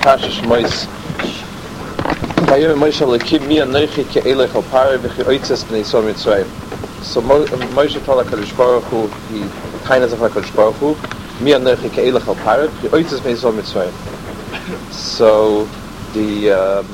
Pasha Shmois. Vayom Moshe lekim mi anochi ke'elech al parei v'che'oitzes b'nei Yisrael Mitzrayim. So Moshe told HaKadosh Baruch Hu, he tainas of HaKadosh Baruch Hu, mi anochi ke'elech al parei v'che'oitzes b'nei Yisrael Mitzrayim. So the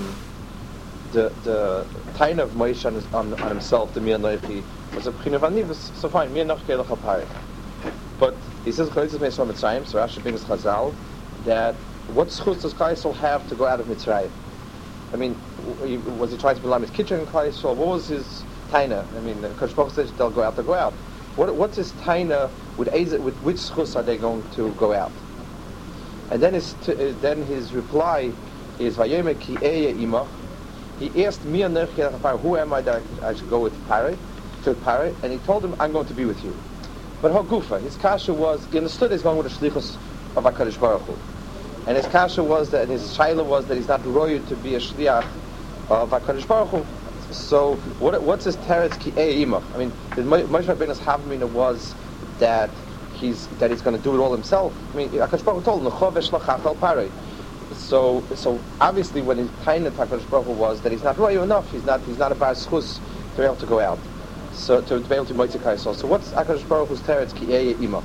taina of Moshe on himself, the mi anochi, was a b'china of anivus. So fine, mi anochi ke'elech al parei. But he says Chodesh Meisrael Mitzrayim. So Rashi brings Chazal that what schus does Klal Yisrael have to go out of Mitzrayim? I mean, was he trying to be like his kitchen in Klal Yisrael? What was his taina? I mean, Kodesh Baruch says they'll go out. They'll go out. What's his taina? With which schus are they going to go out? And then his reply is Vayomer ki eya imach. He asked me, who am I that I should go with Parei, to Parei? And he told him, I'm going to be with you. But Hagufa, his kasha was, he understood he's going with the shlichus of HaKadosh Baruch Hu. And his kasha was that, his shaila was that he's not royu to be a shliach of HaKadosh Baruch Hu. So, what's his teretz ki imach? I mean, the Moshe Rabbeinu's havamina was that he's going to do it all himself. I mean, HaKadosh Baruch Hu told him, Nechovesh lachach al parei. So obviously when his taina HaKadosh Baruch Hu was that he's not royu enough, he's not a bar schus to be able to go out. So to be able to moitzi kaisol. So what's HaKadosh Baruch Hu's teretz ki eya imach?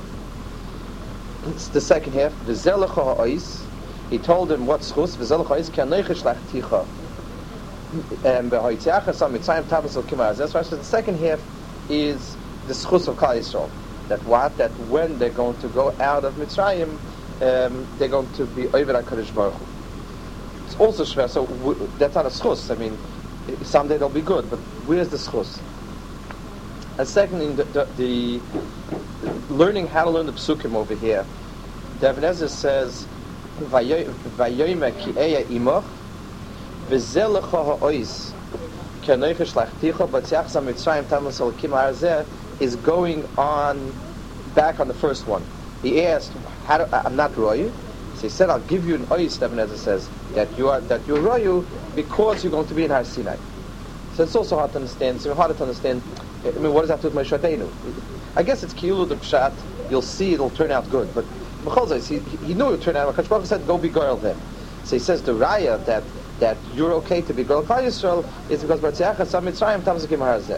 It's the second half. V'zelecha ha'ois. He told him what schus. V'zelecha ha'ois ki anoich shlachticha. B'hoitziacha sam mitzayim tabas al kimar. That's right. So the second half is the schus of Klal Yisrael. That when they're going to go out of Mitzrayim, they're going to be over HaKadosh Baruch Hu. It's also shver. So that's not a schus. I mean, someday they'll be good, but where's the schus? And secondly, the learning how to learn the psukim over here, the Ibn Ezra says, "Vayomer ki eya imach, v'zeh lecha ha'ois, ki anoich shlachticha, b'tziach sam Mitzrayim tamas al kim ha'arzeh," is going on back on the first one. He asked, "I'm not royu." So he said, "I'll give you an ois." The Ibn Ezra says that you're royu because you're going to be in Har Sinai. So it's also hard to understand. It's even harder to understand. I mean, what does that do with Moshe Rabbeinu? I guess it's kilu the pshat. You'll see it'll turn out good. But he knew it would turn out. HaKadosh Baruch Hu said, "Go be girl then." So he says the raya that you're okay to be girl Klal Yisrael is because B'tziacha Sam Mitzrayim Tam Zakim Harazeh.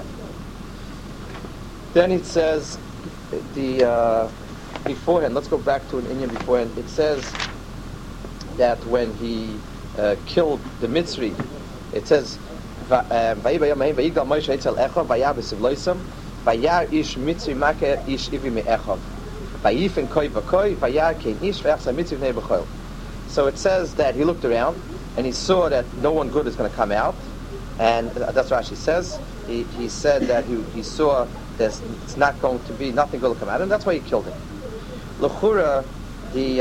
Then it says the beforehand. Let's go back to an Inyan beforehand. It says that when he killed the Mitzri, it says. Vayigal Moshe etzel Echov vayar b'sivloisam vayar ish mitzri makeh ish ivi me'echov vayifen koi v'koi vayar kein ish v'echsa mitzri v'nei b'chol. So it says that he looked around and he saw that no one good is going to come out, and that's what Rashi says. He said that he saw there's it's not going to be nothing good will come out, and that's why he killed him. L'chura the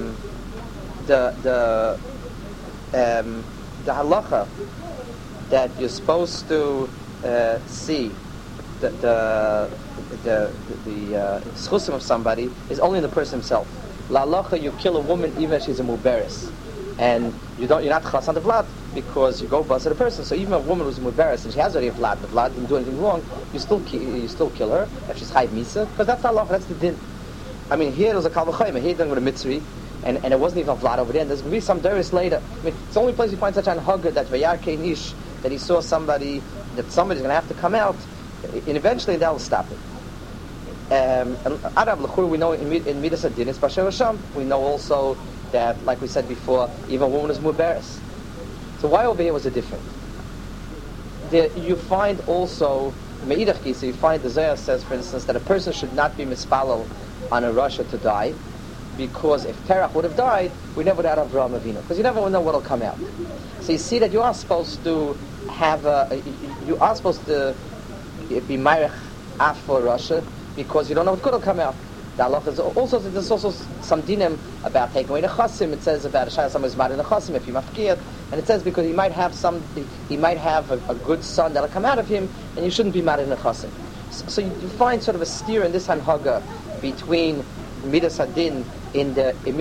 halacha that you're supposed to see the schusim of somebody is only in the person himself. La halacha, you kill a woman even if she's a muberis, and you're not chas on the vlad because you go bust at a person. So even a woman who's a muberis and she has already a vlad, the vlad didn't do anything wrong, you still kill her if she's chayv misa, because that's the halacha, that's the din. I mean, here it was a kal v'chayim, here done with a mitzri. And it wasn't even a vlad over there. And there's going to be some deris later. I mean, it's the only place you find such an hugger that vayar kein ish, that he saw somebody's going to have to come out, and eventually that'll stop it. And Arab l'chur, we know in Midas Adin is Basher Hashem. We know also that, like we said before, even a woman is muberis. So why over here was it different? You find also Meidach Kisa, you find the Zohar says, for instance, that a person should not be mispalel on a Rasha to die, because if Terach would have died, we never would have had Avraham Avinu, because you never know what will come out. So you see that you are supposed to have you are supposed to be Meirech af for Russia, because you don't know what good will come out. The halacha is also, there's also some dinim about taking away the chasim. It says about a shayla someone's mad in the chasim if you mafkir, and it says because he might have a good son that'll come out of him, and you shouldn't be mad in the chasim. So you find sort of a steer in this hanhaga between Midas Hadin in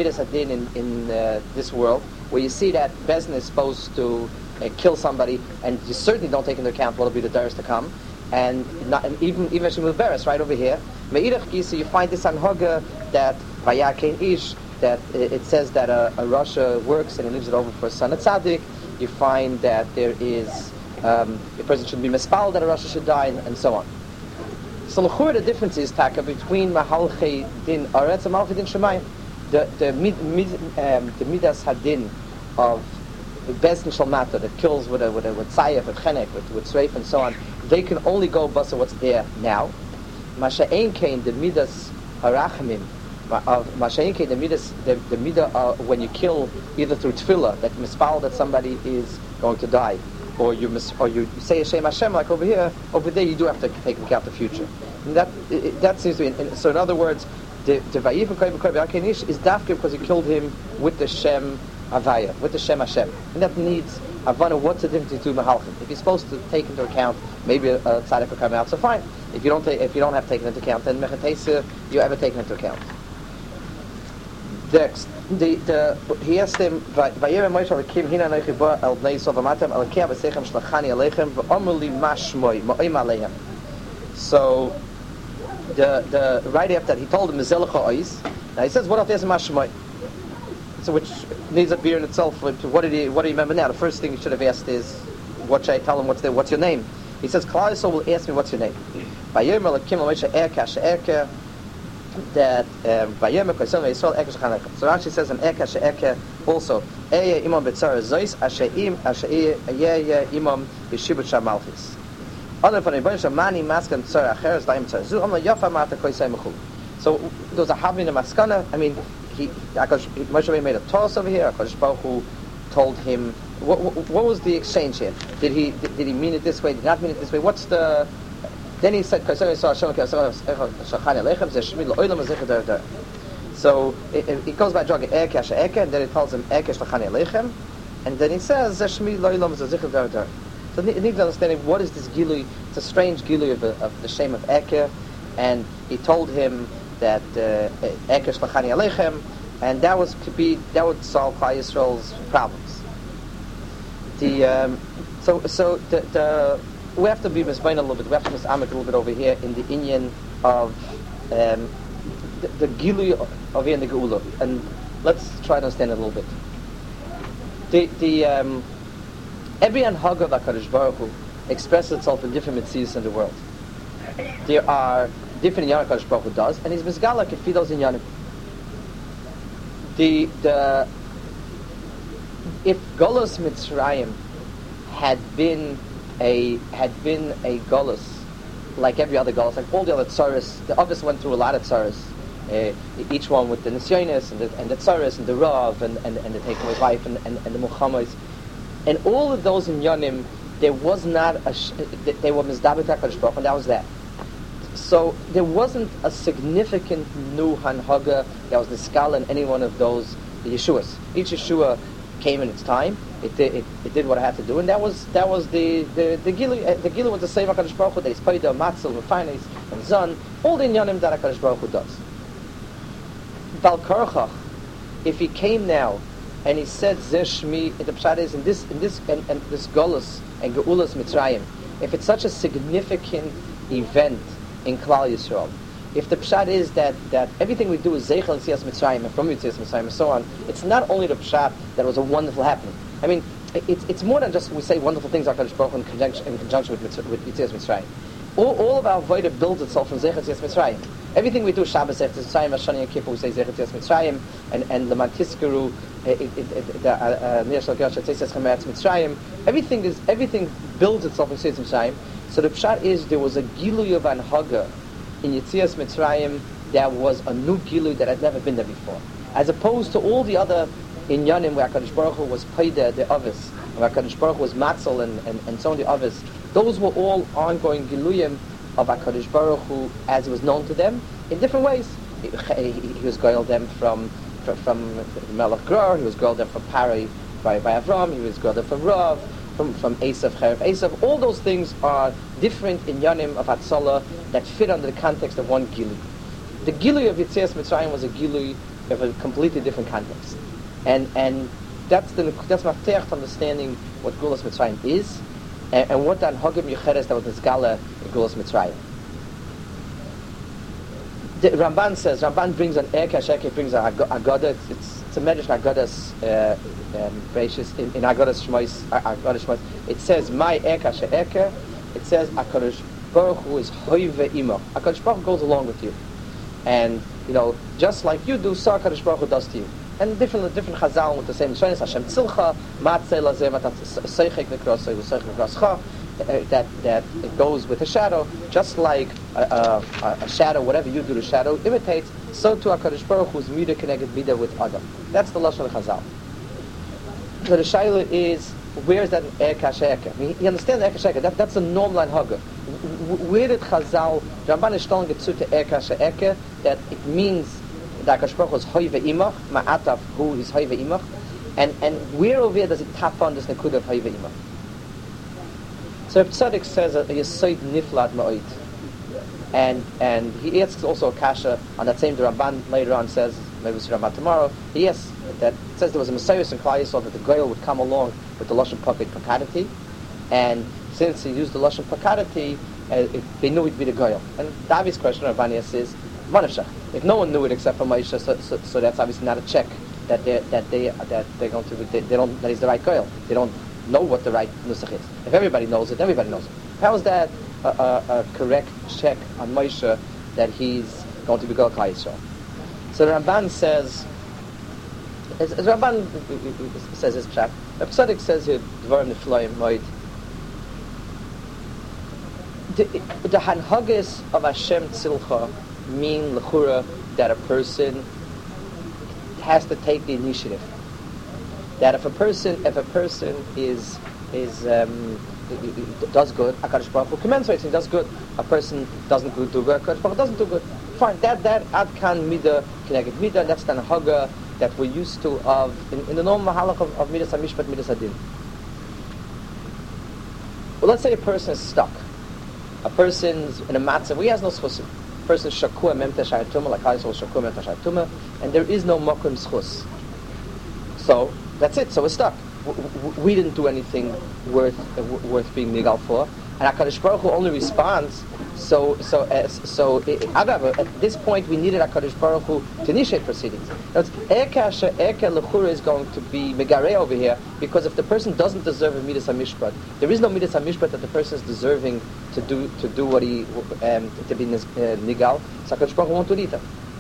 this world, where you see that Bezin is supposed to kill somebody, and you certainly don't take into account what will be the dares to come, and even Shemul Beres right over here. Me'idach Gisa, you find this anhoga that Vayar Kein Ish, that it says that a rasha works and he leaves it over for a son of tzaddik. You find that there is a person should be mispal that a rasha should die, and so on. So l'chur, the difference is taka between mahalchei din aretz and mahalchei din shemayim. The midas hadin of the best shalmata that kills with tzayef, with chenek, with sreif, and so on. They can only go basa what's there now. Masha ein kain the midas harachamim of Masha ein kain the midah when you kill either through tefillah that mispal that somebody is going to die, or you say Hashem Hashem, like over there you do have to take into account the future. And that seems to be. So in other words, the Vayif Akenish is dafke because he killed him with the Shem Avaya, with the Shem Hashem, and that needs Havana. What's the difference between Mahalchim? If you're supposed to take into account, maybe a tzaddik will come out, so fine. If you don't have taken into account, then Mechatesa you ever taken into account. Next, he asked him, "Vayirem Moshe Rakim Hina Noichi Ba El Bnei Yisrael V'Matem El Kia V'Seichem Shlachani Aleichem V'Omer Li Mashmoi Ma'im Aleihem." So the right after that, he told him Mizelecha Ois. Now he says, "What else is Mashmoi?" So which needs a beer in itself. What do you remember now? The first thing you should have asked is, "What should I tell him? What's your name?" He says, "Klal Yisrael will ask me what's your name." Vayirem Rakim Moshe Erka She'erka. That Vayirem Koisel Yisrael Erka Shechaneka. So Rashi says in Erka She'erka also Eya Imam B'Tzara Zois Asheim Asheya Imam B'Shibut Shamalchis. Other from the Rebbeinu Shamani Maskan Tzara Acheres Daim Tzara Zu Amla Yafa Mata Koisei Mechul. So there was a Havin and Maskana. I mean, Moshe Rabbeinu made a toss over here. HaKadosh Baruch Hu told him what was the exchange here? Did he mean it this way? Did he not mean it this way? What's the? Then he said, so it goes by Jog Eke, and then it tells him Eke Shlachani Aleichem, and then he says Zeshmi Loilam Zechir Dar. So it needs understanding what is this gilui. It's a strange gilui of the shame of Eke, and he told him that Eke Shlachani Aleichem, and that would solve Klal Yisrael's problems. We have to be misbain a little bit. We have to misamek a little bit over here in the inyan of the gilui of here in the geula, and let's try to understand it a little bit. Every anhaga of HaKadosh Baruch Hu expresses itself in different mitzvahs in the world. There are different inyanim HaKadosh Baruch Hu does, and he's mizgalak kefidos inyanim. If Golos Mitzrayim had been a Golos like every other Golos, like all the other tzaras, the others went through a lot of tzaras, each one with the Nisyonis and the tzaras and the Rav and the taking his wife and the Muhammads, and all of those in Yonim, there was not they were Mizdabet HaKadosh Baruch Hu, and that was that. So there wasn't a significant new hanhaga that was the skala in any one of those Yeshuas. Each Yeshua came in its time. It did what it had to do, and that was the Gilu. The Gilu was the same HaKadosh Baruch Hu that is Paida, Matzel, Mefanes, and Zon, all the Inyanim that HaKadosh Baruch Hu does. Bal Korchach, if he came now and he said Zeshmi, the pshat is in this Golus and Geulas Mitzrayim, if it's such a significant event in Klal Yisrael, if the pshat is that everything we do is Zeichel Yitzias Mitzrayim and from Yitzias Mitzrayim and so on, it's not only the pshat that was a wonderful happening. I mean, it's more than just we say wonderful things are HaKadosh Baruch Hu in conjunction with Yitzias Mitzrayim. All of our Avodah builds itself from Zeichel Yitzias Mitzrayim. Everything we do, Shabbos, Zeichel Yitzias Mitzrayim, Shani and Kippur, we say Zeichel Yitzias Mitzrayim, and Leman Tizkeru, Nir Shal Gersh Yitzias Mitzrayim. Everything builds itself in Yitzias Mitzrayim. So the pshat is there was a Gilui of Anhaga in Yitzias Mitzrayim that was a new Gilui that had never been there before. As opposed to all the other Inyanim where HaKadosh Baruch Hu was Paida, the Avis, where HaKadosh Baruch Hu was Matzel and so on the Avis, those were all ongoing Giluyim of HaKadosh Baruch Hu as it was known to them in different ways. He was goyal them from Melech Gror, he was goyal them from Parai by Avram, he was goyal them from Rav, from Esav, Cherev Esav. All those things are different inyanim of Hatzalah that fit under the context of one Gilui. The Gilui of Yitzias Mitzrayim was a Gilui of a completely different context. And that's Mafteach to understanding what Gulas Mitzrayim is, and what the Anhagim Yecheres that was the Skala in Gulas Mitzrayim. The Ramban brings an Eka, brings an Agada. It's a Medrash Agadas Beishis in Agadas Shmois. It says, "My Eka she'Eka." It says, "Hakadosh Baruch Hu is Hoive Imo." Hakadosh Baruch Hu goes along with you, and just like you do, so Hakadosh Baruch Hu does to you. And different Chazal with the same Shainis, Hashem Tzilcha, Matzeh Lazeh Matat Seichek Nekros Seichek Nekroscha. That it goes with a shadow, just like a shadow, whatever you do, the shadow imitates. So to HaKadosh Baruch Hu's midah connected midah with Adam. That's the lashon of Chazal. So the shaila is, where is that Eka She'Eka? I mean, he understands Eka She'Eka. That's a normal haga. Where did Chazal, Ramban is telling it to Eka She'Eka, that it means that HaKadosh Baruch Hu is Hoive Imach, Ma'atav Hu is Hoive Imach, and where over here does it tap on this Nekud of Hoive Imach? So Reb Tzadok says a Yesod Niflat Ma'od, and he asks also a kasha on that same Ramban later on says, maybe it's Ramban tomorrow. He asks that it says there was a Messiah in Klal Yisrael that the Goyal would come along with the lashon pakadati, and since he used the lashon pakadati, they knew he'd be the Goyal. And the obvious question of Ramban is, Manashach. If no one knew it except for Moshe, so that's obviously not a check that they're going to they don't that he's the right Goyal. They don't know what the right nusach is. If everybody knows it, everybody knows it. How is that a correct check on Moshe that he's going to be Goyal Klal Yisrael? So the Ramban says, as Ramban says his pshat, Reb Tzadok says here, Dvarim Nefloim Moed, the hanhagis of Hashem Tzilcha mean l'chura that a person has to take the initiative. That if a person is does good, HaKadosh Baruch Hu commensurates and does good. A person doesn't do good, HaKadosh Baruch Hu doesn't do good. Fine, that adkan midah connected midah. That's the haga that we're used to of in the normal mahalach of midas hamishpat, midas hadin. Well, let's say a person is stuck. A person's in a matzah where he has no schusim. A person is shakua memta shayatuma, like Chayesol shakua memta shayatuma, and there is no makom schus. So that's it. So we're stuck. We didn't do anything worth being nigal for, and HaKadosh Baruch Hu only responds. So at this point, we needed HaKadosh Baruch Hu to initiate proceedings. Now, Eka L'chura is going to be megareh over here, because if the person doesn't deserve a midas hamishpat, there is no midas hamishpat that the person is deserving to do what he to be nigal. So HaKadosh Baruch Hu won't do it either.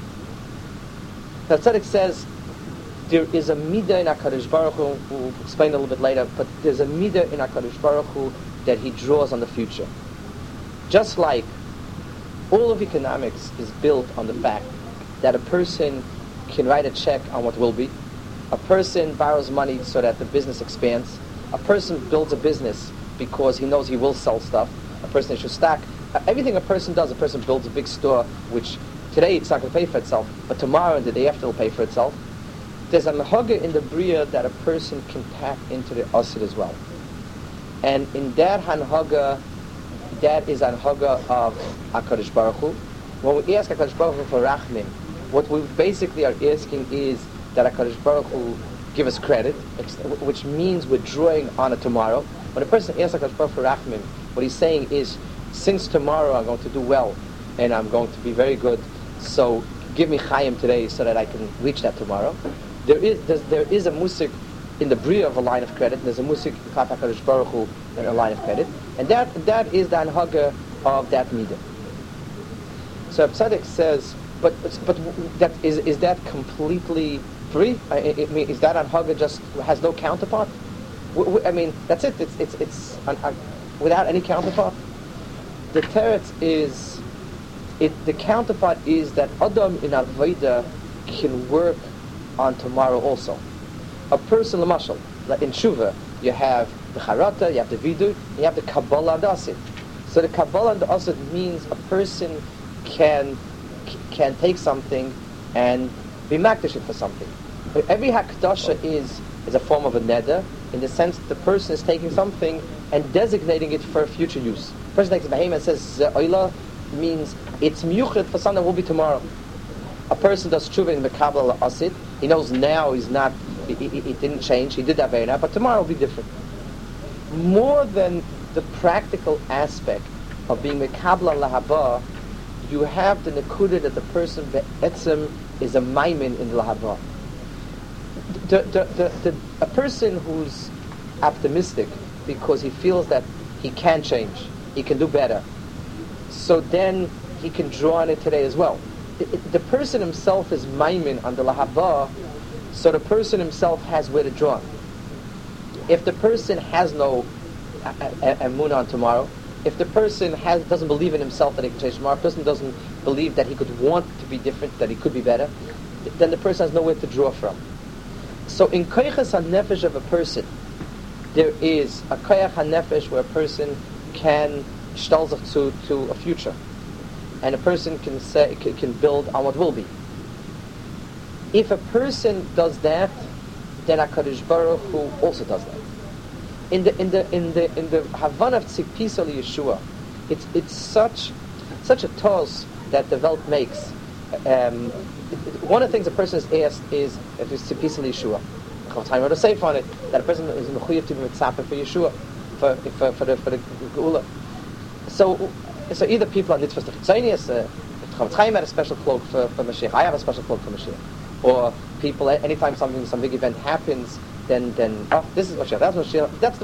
Now Tzadok says there is a midah in HaKadosh Baruch Hu. We'll explain a little bit later, but there's a midah in HaKadosh Baruch Hu that he draws on the future. Just like all of economics is built on the fact that a person can write a check on what will be. A person borrows money so that the business expands. A person builds a business because he knows he will sell stuff. A person should stack. Everything a person does, a person builds a big store, which today it's not going to pay for itself, but tomorrow and the day after it will pay for itself. There's a mehaga in the bria that a person can tap into the asid as well. And in that hanhaga, that is hanhaga of HaKadosh Baruch Hu. When we ask HaKadosh Baruch Hu for rachmim, what we basically are asking is that HaKadosh Baruch Hu give us credit, which means we're drawing on it tomorrow. When a person asks HaKadosh Baruch Hu for rachmim, what he's saying is, since tomorrow I'm going to do well, and I'm going to be very good, so give me chayim today so that I can reach that tomorrow. There is a musik in the bria of a line of credit. There's a musik Kaf HaKadosh Baruch Hu in a line of credit, and that is the anhaga of that midah. So Tzadok says, but that is that completely free? I mean, is that anhaga just has no counterpart? I mean, that's it. It's without any counterpart. The teretz is the counterpart is that Adam in Avodah can work on tomorrow also. A person, l'mashal, like in Shuvah, you have the Charata, you have the Vidur, you have the Kabbalah and the Asid. So the Kabbalah and the Asid means a person can take something and be makdash it for something. But every Hakdasha is a form of a neder, in the sense that the person is taking something and designating it for future use. The person takes a behemoth and says, Ze'oila means it's miyuchet for something that will be tomorrow. A person does tshuva in the Kabbalah Asid, he knows now he's not, it didn't change, he did that very now, but tomorrow will be different. More than the practical aspect of being Mekabla Lahaba, you have the nekuda that the person be'etzem is a maimin in the lahava. A person who's optimistic because he feels that he can change, he can do better, so then he can draw on it today as well. The person himself is maimin on the lahava, so the person himself has where to draw on. If the person has no emunah on tomorrow, if the person doesn't believe in himself that he can change tomorrow, if the person doesn't believe that he could want to be different, that he could be better, then the person has nowhere to draw from. So in koyches hanefesh of a person, there is a koyach hanefesh where a person can shtal sich to a future, and a person can build on what will be. If a person does that, then HaKadosh Baruch Hu also does that. In the Havan of Tzipis al Yeshua, it's such a toss that the Welt makes. One of the things a person is asked is if it's Tzipis al Yeshua. Chaim wrote a seif on it that a person is mechuyev to be mitzaper for Yeshua, for the Geula. So either people are nitzvos to chitzonius. Chaim had a special cloak for Mashiach. I have a special cloak for Mashiach. Or people, anytime some big event happens, then this is Mashiach. That's Mashiach. That's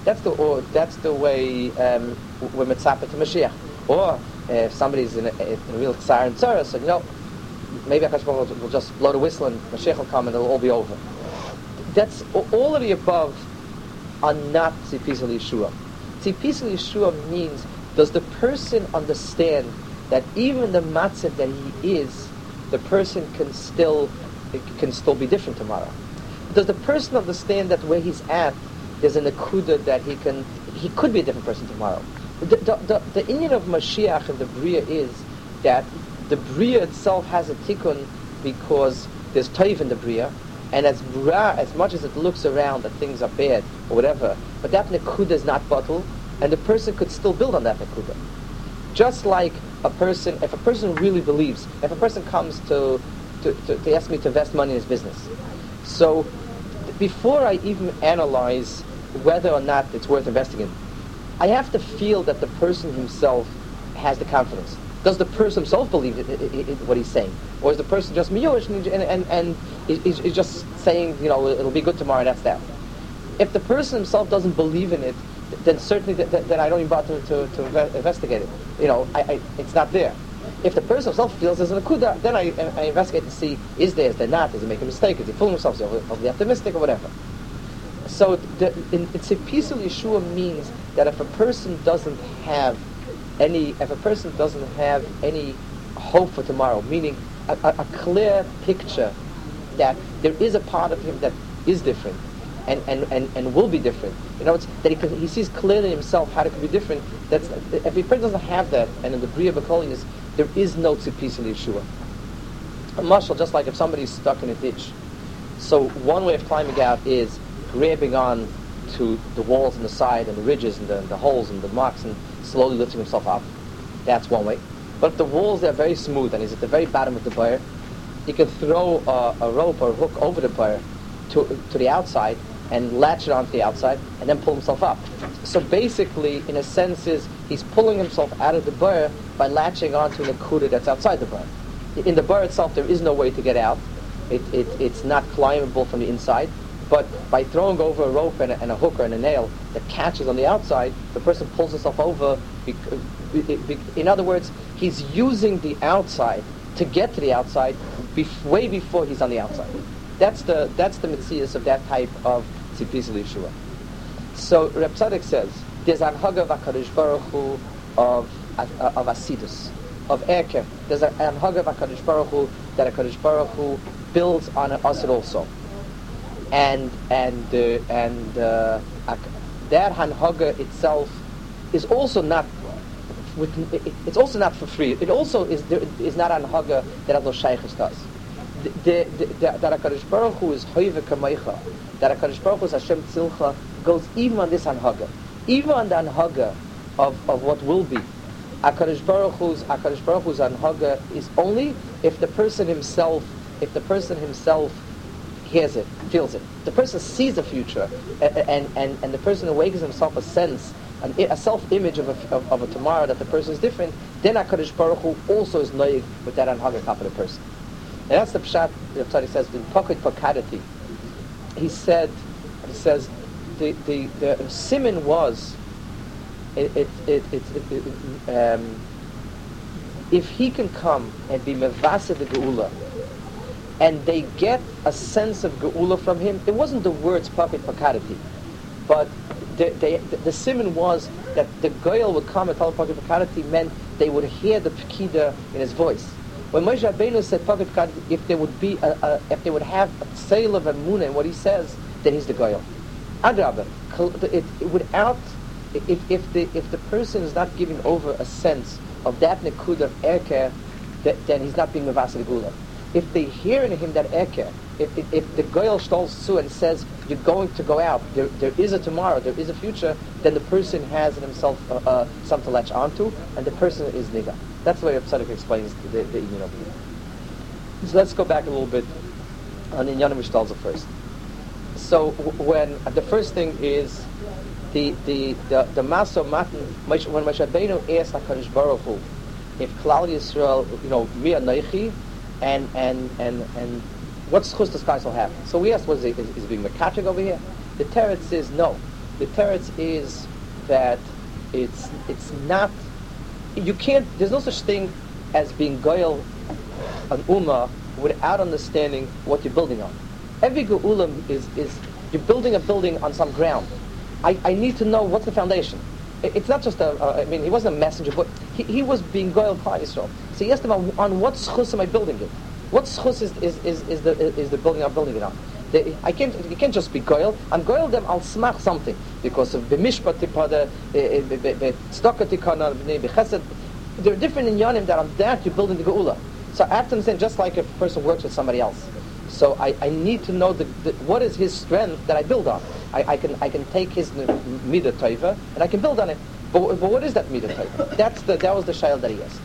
the way we're mitzaper to Mashiach. Or if somebody's in a real tsar and tzara, so maybe Akash Baruch will just blow the whistle and Mashiach will come and it'll all be over. That's all of the above are not tzipis al Yeshua. Tzipis al Yeshua means, does the person understand that even the matzav that he is, the person can still be different tomorrow? Does the person understand that where he's at, there's an akuda that he could be a different person tomorrow? The inyan of Mashiach and the Bria is that the Bria itself has a tikkun because there's toiv in the Bria, and as much as it looks around that things are bad or whatever, but that nekuda is not bottled, and the person could still build on that nekuda. Just like if a person really believes, if a person comes to ask me to invest money in his business, so before I even analyze whether or not it's worth investing in, I have to feel that the person himself has the confidence. Does the person himself believe what he's saying, or is the person just miyush and he's just saying, it'll be good tomorrow, and that's that? If the person himself doesn't believe in it, then certainly then I don't even bother to investigate it. It's not there. If the person himself feels there's an akuda, then I investigate to see, is there not? Does he make a mistake? Is he fooling himself? Is he optimistic or whatever? So it's a piece of Yeshua means that if a person doesn't have any hope for tomorrow, meaning a clear picture that there is a part of him that is different and will be different. That he sees clearly himself how it could be different. If a person doesn't have that, and in the Bria B'Kolius, there is no tzipis in Yeshua. A mashal, just like if somebody's stuck in a ditch. So one way of climbing out is grabbing on to the walls and the side and the ridges and the holes and the marks and slowly lifting himself up. That's one way. But if the walls are very smooth and he's at the very bottom of the bar, he can throw a rope or a hook over the bar to the outside and latch it onto the outside and then pull himself up. So basically, in a sense, he's pulling himself out of the bar by latching onto the kuda that's outside the bar. In the bar itself, there is no way to get out. It's not climbable from the inside. But by throwing over a rope and a hook or and a nail that catches on the outside, the person pulls himself over. In other words, he's using the outside to get to the outside way before he's on the outside. That's the metzius of that type of tzipis Yeshua. So Reb Tzadok says there's an haga of HaKadosh Baruch Hu of asidus, of erker. There's an haga of HaKadosh Baruch Hu that HaKadosh Baruch Hu builds on an asid also. And that hanhaga itself is also not it's also not for free. It also is not hanhaga that has no shaykhis to us. That HaKadosh Baruch Hu is hoive kamaycha, that HaKadosh Baruch Hu is Hashem tzilcha, goes even on this hanhaga, even on the hanhaga of what will be. HaKadosh Baruch Hu's hanhaga is only if the person himself hears it, feels it. The person sees the future, and the person awakens himself a sense a self-image of a tomorrow that the person is different, then HaKadosh Baruch Hu also is noyig with that anhaga top of the person. And that's the pshat that Tzaddik says in Pocket Pakadati. He says the siman was if he can come and be mevasa the geula, and they get a sense of geula from him. It wasn't the words Pocket Pakadati, but the siman was that the goyal would come and tell Pocket Pakadati meant they would hear the pekida in his voice. When Moshe Rabbeinu said Pocket Pakadati, if there would be if they would have a sale of emunah in what he says, then he's the goyal. Adrabah, without if the person is not giving over a sense of that nekud of erker, then he's not being mevasa geula. If they hear in him that erker, if the goyal stalls to and says you're going to go out, there is a tomorrow, there is a future, then the person has in himself something to latch onto, and the person is niga. That's the way Tzaddik explains the inyan over here. So let's go back a little bit on Inyanim Mishtalza first. So when the first thing is the Maso Matan, when Moshe Rabbeinu asked HaKadosh Baruch Hu if Klal Yisrael, Mi Anoichi, and what schus does Kaisel have? So we asked, is being mekatrig over here? The teretz is no. The teretz is that it's not. You can't. There's no such thing as being goyal an ummah without understanding what you're building on. Every geula is you're building a building on some ground. I need to know what's the foundation. It's not just he wasn't a messenger, but he was being goyal Klal Yisrael. So he asked him on what schus am I building it? What schus is the building I'm building it on? You can't just be goyal. I'm goyal them al smach something because of b'mishpat tipada, b'tzedakah tikana, b'chesed. There are different inyanim that on that you're building the geula. So I have to understand, just like if a person works with somebody else. So I need to know what is his strength that I build on. I can take his midah taiva and I can build on it. But what is that midah taiva? That was the shayla that he asked.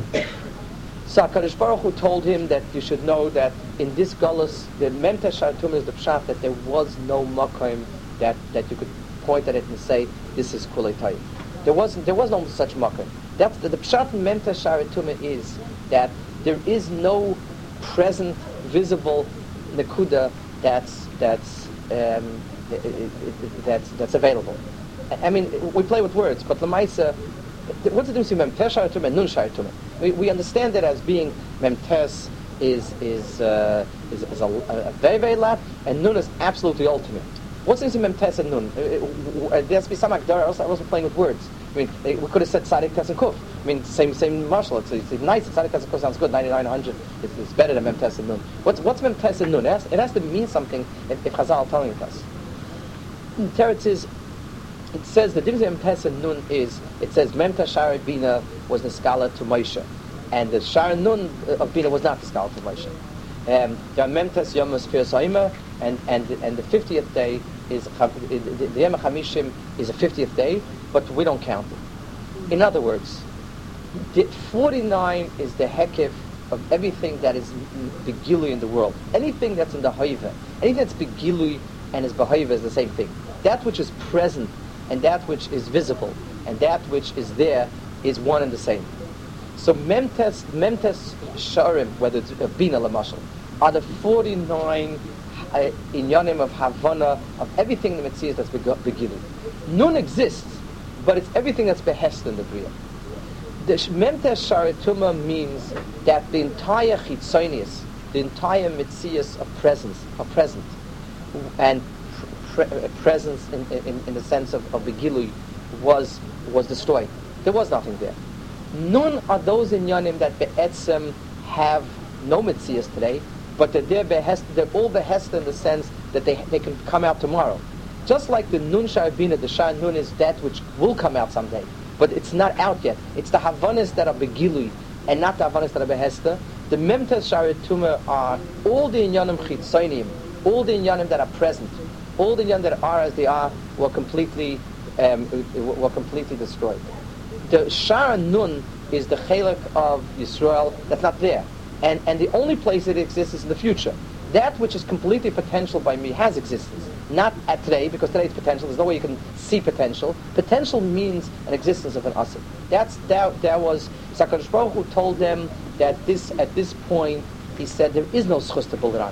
So HaKadosh Baruch Hu told him that you should know that in this galus, the Memta Shartum is the pshat that there was no makom that you could point at it and say this is kulei tayyib. There was no such makom. That's the pshat in Memta Shartum is that there is no present visible nekuda that's available. I mean, we play with words, but lemaisa, what's the difference between memtes sharatum and nun sharatum? We understand it as being memtes is a very very lot, and nun is absolutely ultimate. What's the difference between memtes and nun? There has to be some agdara. Else I wasn't playing with words. I mean, we could have said tzadik tes and kuf. I mean, same marshal. It's nice. Tzadik tes and kuf sounds good. 99, 100. It's better than memtes and nun. What's memtes and nun? It has to mean something. If Chazal are telling it us, Teretz is. It says the difference between memtes and nun is it says memta shara bina was the skala to Moshe, and the shara nun of bina was not the skala to Moshe. There are memtes yom Saima, and the 50th day is the Yom Chamishim is a 50th day, but we don't count it. In other words, the 49 is the hekif of everything that is begilui in the world. Anything that's in the hoiva, anything that's begilui and is behoiva is the same thing. That which is present and that which is visible and that which is there is one and the same. So memtes sharim, whether it's bina lamashal, are the 49 inyanim of havana of everything in the Metzias that's begilui. Nun exists, but it's everything that's behest in the bria. The memtes sharituma means that the entire chitzonius, the entire Metzias of present, and presence in the sense of begilui was destroyed. There was nothing there. Nun are those inyanim that be'etzem have no Metzias today, but they're all behest in the sense that they can come out tomorrow. Just like the nun sharbina, the shar nun is that which will come out someday, but it's not out yet. It's the havanas that are begilui and not the havanas that are behesta. The memtas sharituma are all the inyanim chitzonim, all the inyanim that are present, all the inyanim that are as they are were completely destroyed. The shar nun is the chelak of Yisrael that's not there. And the only place it exists is in the future. That which is completely potential by me has existence. Not at today, because today it's potential. There's no way you can see potential. Potential means an existence of an asid. That was HaKadosh Baruch Hu told them that at this point, he said there is no schus to build it on.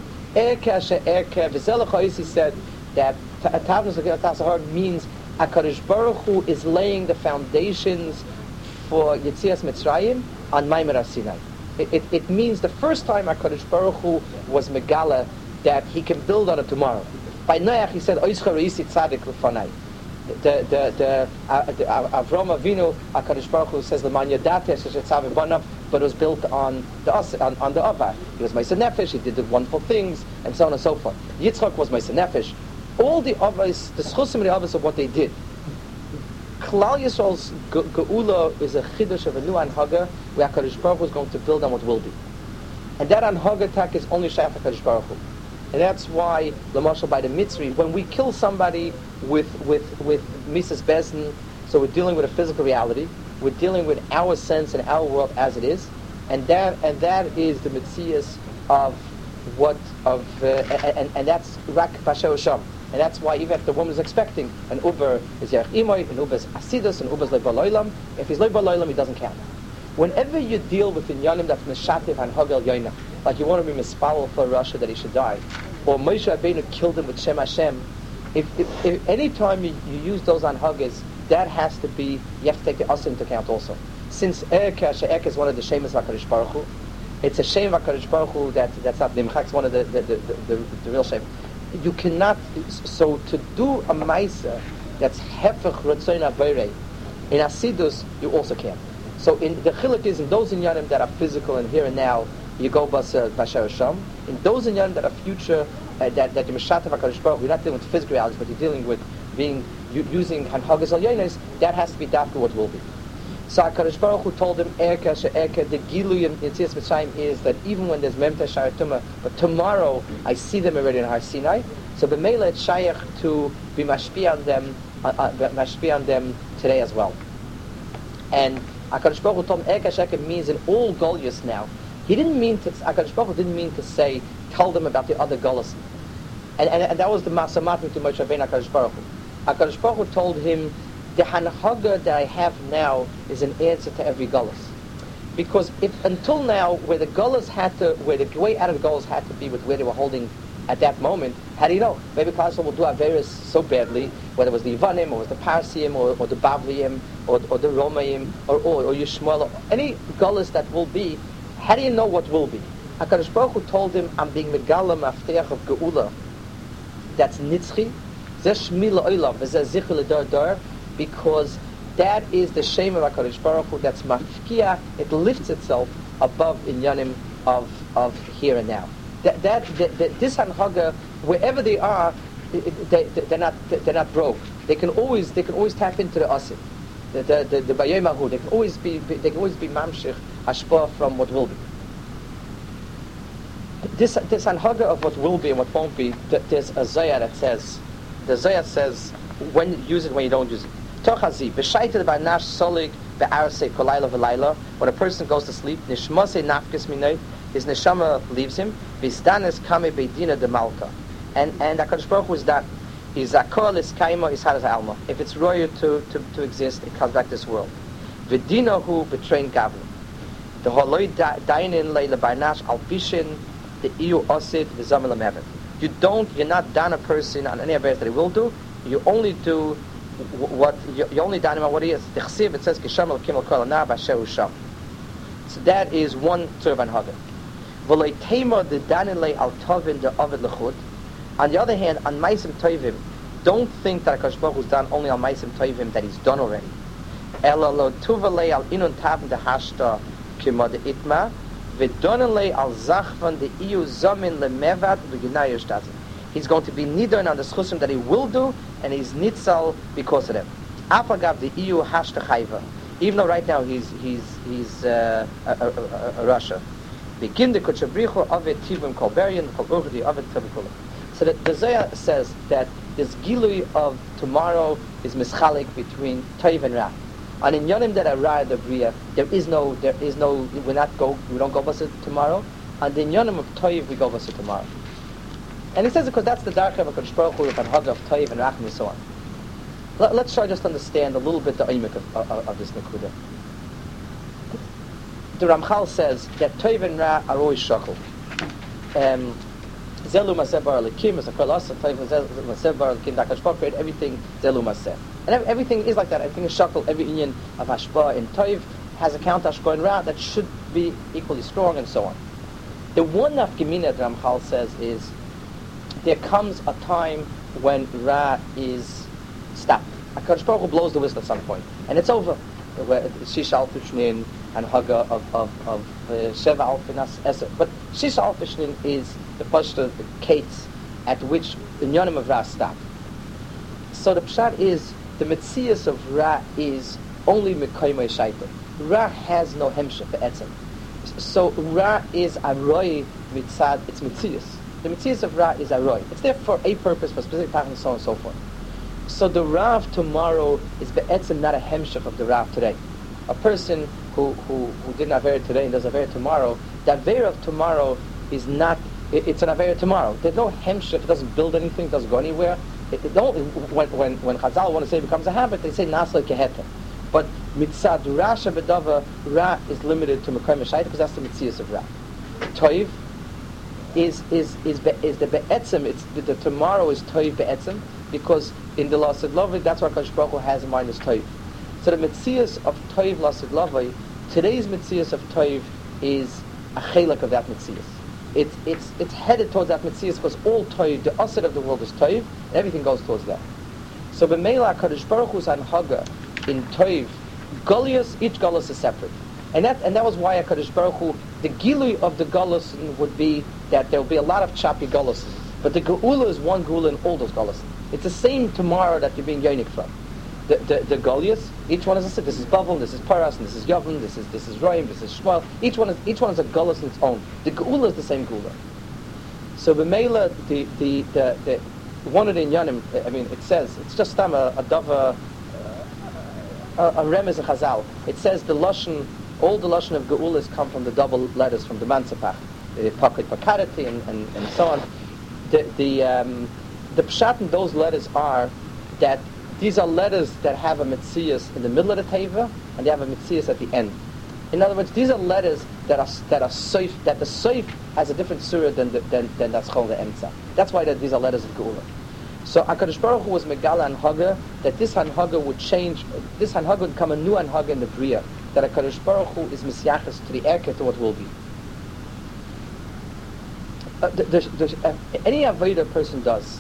He said that Tavnos L'Sahar means HaKadosh Baruch Hu is laying the foundations for Yetzias Mitzrayim on Maimer Sinai. It means the first time HaKadosh Baruch Hu was Megala that he can build on it tomorrow. By Noach he said, Oischa Reisi Tzadik L'Fanai. The Avram Avinu, HaKadosh Baruch Hu says, L'man Yadatesh Shetzav Banav, but it was built on the Avar. He was Meiser Nefesh, he did the wonderful things, and so on and so forth. Yitzchak was Meiser Nefesh. All the Avos, the Schusim and the Avos of what they did. Klal Yisrael's Geula is a Chiddush of a new Anhaga, where HaKadosh Baruch Hu is going to build on what will be. And that Anhaga attack is only Shayach HaKadosh Baruch Hu. And that's why, Lamashal, by the Mitzri, when we kill somebody with Mises Bezdin, so we're dealing with a physical reality, we're dealing with our sense and our world as it is, and that is the Metzias of what and that's Rak Basher Sham. And that's why even if the woman is expecting, an Uber is Yerech Imoy, an Uber is Asidus, an Uber is Leibal Oilam. If he's Leibal Oilam, he doesn't count. Whenever you deal with Inyanim that's Meshativ and Hagel Yoina, like you want to be Mispal for Russia that he should die, or Moshe Rabbeinu killed him with Shem Hashem, if any time you use those Anhagas, that has to be, you have to take the Asa into account also. Since She'ek is one of the Shemas of HaKadosh Baruch Hu, it's a shame of HaKadosh Baruch Hu that's not Nimchak, it's one of the real shame. You cannot, so to do a Maisa that's Hefech Ratzoin Avirei, in Asidus, you also can't. So in the Chiluk is in those inyanim that are physical and here and now, you go Basher Hashem. In those inyanim that are future, that you Meshatev HaKadosh Baruch Hu, you're not dealing with physical realities, but you're dealing with using Hanhagas Al Yonis, that has to be Dafka what will be. So HaKadosh Baruch Hu told him, the Gilui in Yetzias Mitzrayim is that even when there's Memta Sharatuma, but tomorrow I see them already in Har Sinai. So B'meila it's Shayach to be mashpi on them today as well. And HaKadosh Baruch Hu told him, Eka means in all Goliaths now. HaKadosh Baruch Hu didn't mean to say, tell them about the other Goliaths. And that was the Masamatnik to Moshe Rabbeinu HaKadosh Baruch Hu. HaKadosh Baruch Hu told him, the Hanhaga that I have now is an answer to every Gullus. Because if until now, where the way out of the Gullus had to be with where they were holding at that moment, how do you know? Maybe Klal will do Averis so badly, whether it was the Ivanim, or it was the Parsiim, or the Bavliim, or the Romaim, or Yishmael, or any Gullus that will be, how do you know what will be? HaKadosh Baruch Hu told him, I'm being Megala Mafteach of Geula, that's Nitzchi, Zeh Shmila Oilam, Zeh Zichel Edar Dar, because that is the shame of HaKadosh Baruch Hu, that's mafkia, it lifts itself above inyanim of here and now. This Hanhaga, wherever they are, they're not broke. They can always tap into the asid, the bayemahu. They can always be mamshich hashpah from what will be. This Hanhaga of what will be and what won't be. There's a Zohar that says, when you use it, when you don't use it. Tochazi, b'shaited b'anash solig be'arsei kolayla v'layla. When a person goes to sleep, nishmasei nafkes minay, his neshama leaves him. V'izdanes kame beidina de malka, and HaKadosh Baruch Hu is that. He's zakol is kaima is hadas alma. If it's royal to exist, it comes back to this world. V'dina hu betrain gavna. The holoi dainin leila b'anash alpishin the iu osid v'zamel amevet. You're not done a person on any affairs that he will do. You only do you only done him on what he is. The chsiv, it says kisham el kim el kol anar b'asher usham. So that is one sort of anhaga. V'lei teima the danin lei al tovin the ovid lechut. On the other hand, on maisim tovim, don't think that HaKadosh Baruch Hu is done only on maisim tovim that he's done already. Ela lo tuva lei al inun tavin the hashta kima the itma v'donin lei al zachvan the iu zamin lemevad v'ginay yishtazim. He's going to be nidon on the schusim that he will do, and he's nitzal because of them. Afagav the EU hashta chayva. Even though right now he's a Russia. Begin the kuchabrichu avet tivim kolberian kolburchdi avet tivikulim. So the Zohar says that this gilui of tomorrow is mischalik between toiv and ra. And in yonim that are ra the bria, we don't go basa tomorrow. And in yonim of toiv we go basa tomorrow. And he says it because that's the dark of HaKadosh Baruch Hu, of Hanhaga, of Toiv, and Rachim, and so on. Let's try just to understand a little bit the oimik of this Nekuda. The Ramchal says that Toiv and Ra are always shakal. Zelu Maseh Bar Elikim, as a Kolas, Toiv Maseh Bar Elikim, that HaKadosh Baruch Hu created everything Zelu Maseh. And everything is like that. Everything is shakal. Every union of Hashpah in Toiv has a counter Hashpah in Ra that should be equally strong, and so on. The one nafkamina that Ramchal says is there comes a time when Ra is stopped. HaKadosh Baruch Hu blows the whistle at some point, and it's over. Shish Alf Shnin and Haga of Sheva Alf Eser. But Shish Alf Shnin is the pashta, the kates at which the Nyanim of Ra stop. So the pshat is the Metzias of Ra is only Mekayimai Shaita. Ra has no hemshech for etzem. So Ra is Aroi Mitzad, it's Metzias. The Metzias of Ra is Aroi. It's there for a purpose, for a specific time, and so on and so forth. So the Rav tomorrow is be'etzem not a hemshech of the Rav today. A person who did an Avera today and does Avera tomorrow, the Avera of tomorrow is not, it's an Avera tomorrow. There's no hemshech, it doesn't build anything, it doesn't go anywhere. When Chazal want to say it becomes a habit, they say Nasla Keheta. But Mitzad Rasha Bedava, Ra is limited to Mekayim Shaita because that's the Mitzias of Ra. Toiv is the be'etzem, it's the tomorrow is Toiv be'etzem, because in the Lasid Lavai, that's what HaKadosh Baruch Hu has in mind as Toiv. So the Metzias of Toiv Lasid Lavai, today's Metzias of Toiv is a chelak of that Metzias. It's headed towards that Metzias because all Toiv, the Asid of the world is Toiv, and everything goes towards that. So B'meila HaKadosh Baruch Hu's Hanhaga in Toiv, Goliath, each Goliath is separate. And that was why HaKadosh Baruch Hu, the Gilui of the Goliath would be that there will be a lot of choppy Goliaths. But the Geula is one Geula in all those Goliaths. It's the same tomorrow that you're being yonik from. The Goliaths, each one is a city. This is Bavel, this is Paras, and this is Yavin, this is Roim, this is Shmuel. Each one is a Goliath in its own. The Geula is the same Geula. So B'meila, the one of the Inyanim, I mean, it says, it's just a dava, a remez of Chazal. It says the Lashon, all the Lashon of Geulas come from the double letters from the Mansapach, Pakit Pakarati, and so on. The pshat in those letters are that these are letters that have a mitzias in the middle of the teva and they have a mitzias at the end. In other words, these are letters that are soif, that the soif has a different surah than that's called the emtza. That's why these are letters of Geula. So HaKadosh Baruch Hu was Megala Hanhaga, that this Hanhaga would change, this Hanhaga would become a new Hanhaga in the Bria, that HaKadosh Baruch Hu is Mesiachas to the Erke, to what will be. Any Avodah a person does,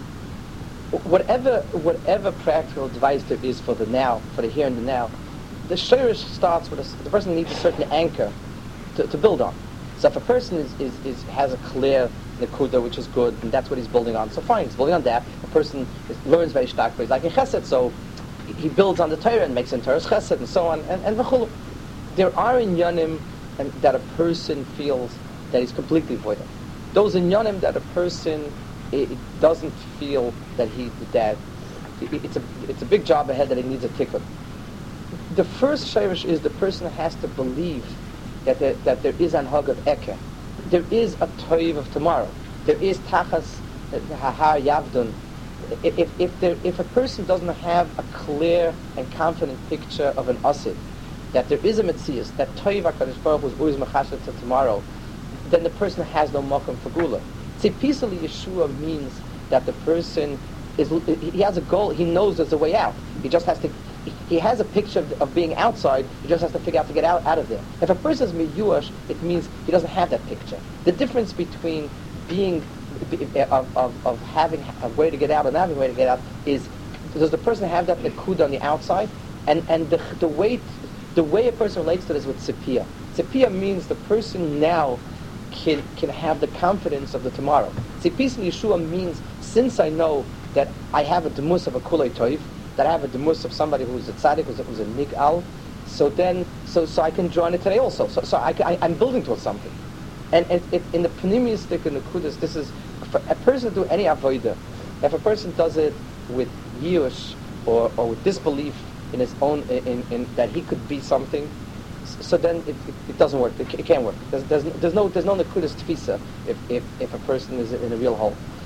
whatever practical advice there is for the now, for the here and the now, the shirish starts with the person needs a certain anchor to build on. So if a person has a clear nekuda, which is good, and that's what he's building on, so fine, he's building on that. A person learns very stark, but he's like in chesed, so he builds on the Torah and makes in Torah's chesed and so on, and v'chulu. There are inyanim that a person feels that he's completely void of. Those inyanim that a person doesn't feel that it's a big job ahead that he needs a tikkun. The first shirish is the person has to believe that there is an hug of Eke. There is a toiv of tomorrow. There is tachas hahar yavdun. If a person doesn't have a clear and confident picture of an asid, that there is a metzias, that toiv HaKadosh Baruch Hu is always machashet to tomorrow, then the person has no makom for gula. See, peacefully Yeshua means that the person he has a goal, he knows there's a way out. He just has to, he has a picture of being outside, he just has to figure out to get out of there. If a person is miyuash, it means he doesn't have that picture. The difference between being, of having a way to get out and not having a way to get out is, does the person have that nekuda on the outside? And the way a person relates to this with tzipiyah. Tzipiyah means the person now can have the confidence of the tomorrow. See, peace in Yeshua means, since I know that I have a demus of a kulei toiv, that I have a demus of somebody who's a tzaddik, who's a nig'al, so I can join it today also. So I'm building towards something. And in the pneumistic and the kudas, this is, for a person to do any avodah, if a person does it with yiush or with disbelief in his own, in that he could be something, so then it doesn't work. It can't work. There's no nekudas tfisa if a person is in a real hole.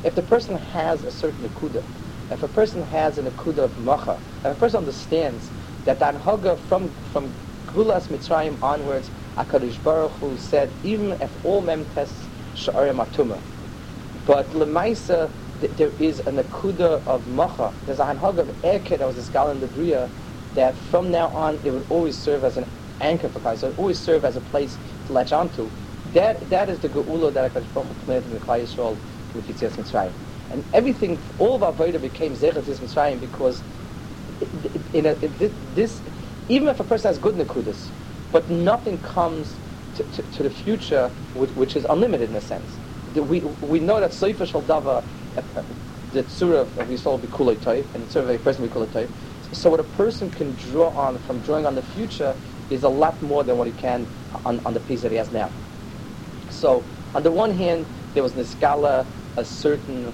If the person has a certain akuda, if a person has an akuda of macha, if a person understands that the anhaga from Gulas Mitzrayim onwards, HaKadosh Baruch Hu said, even if all mem tests sha'arim atuma, but lemaisa there is an akuda of macha. There's a hanhaga of erke that was a scholar in the Bria, that from now on it would always serve as an anchor for Klal. So it would always serve as a place to latch onto. That is the geula that HaKadosh Baruch Hu planted in the Klal Yisrael with Yetzias Mitzrayim. And everything, all of our Avodah became Zechat Yetzias Mitzrayim because this, even if a person has good nekudas, but nothing comes to the future which is unlimited in a sense. We know that Sefer Shel Dava, the tzura of Yisrael will be kulei toiv, and the tzura of a person will be kulei toiv. So what a person can draw on from drawing on the future is a lot more than what he can on the piece that he has now. So on the one hand, there was niskala a certain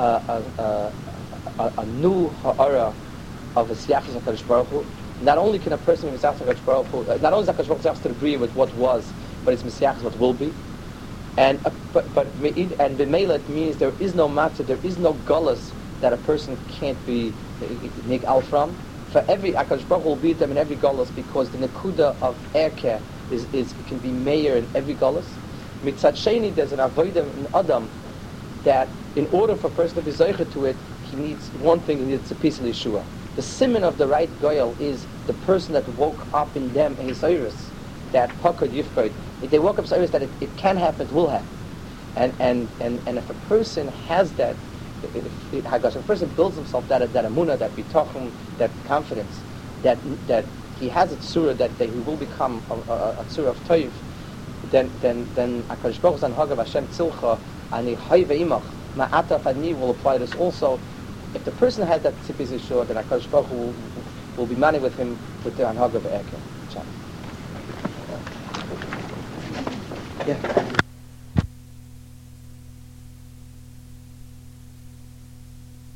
a new ha'ara of a siyachis of HaKadosh Baruch Hu. Not only can a person be Mesiachas HaKadosh Baruch Hu, not only is HaKadosh Baruch Hu to agree with what was, but it's Mesiachas what will be. And b'meila it means there is no matzah, there is no gullus that a person can't be nig al from. For every HaKadosh Baruch Hu will beat them in every gullus because the nekuda of erkeh is can be mayor in every gullus. Mitzad sheni, there's an avodah in Adam that in order for a person to be zeicher to it, he needs one thing, he needs a piece of Yeshua. The siman of the right goyal is the person that woke up in them in his iris, that pakad yifkod. If they woke up iris that it can happen, it will happen. And if a person has that, if a person builds himself that amunah, that bitachon, that confidence, that he has a tzura that he will become a tzura of toiv, then HaKadosh Baruch Hu Hagav Hashem Tzilcha Ani Hay Ve'imach Ma'ata Fadni will apply this also. If the person has that tzipis Yeshua, then HaKadosh Baruch Hu will be money with him with the Anhaga Ve'eke. Yeah.